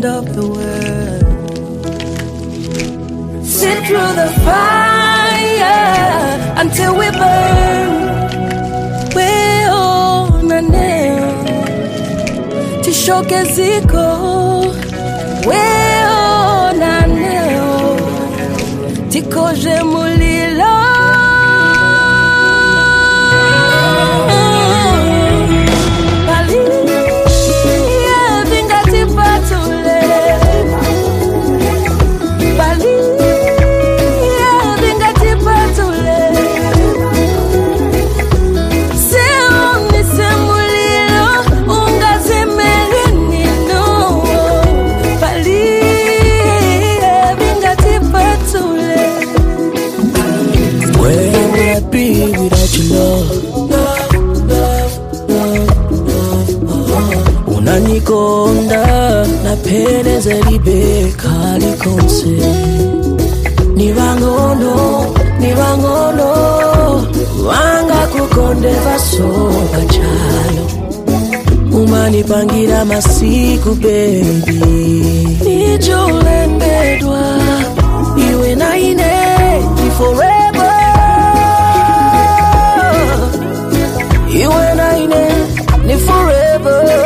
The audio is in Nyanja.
end of the world. Sit through the fire until we burn. We're on a nail. Tishoke ziko. We're on a nail. Tikoje mulilo. Unanikonda na peneze libeka likonse. Niwangono wanga kukonde vasoba chalo. Umanipangira masiku baby. Nijolembedwa iwe na ine forever. Iwe na ine ni forever.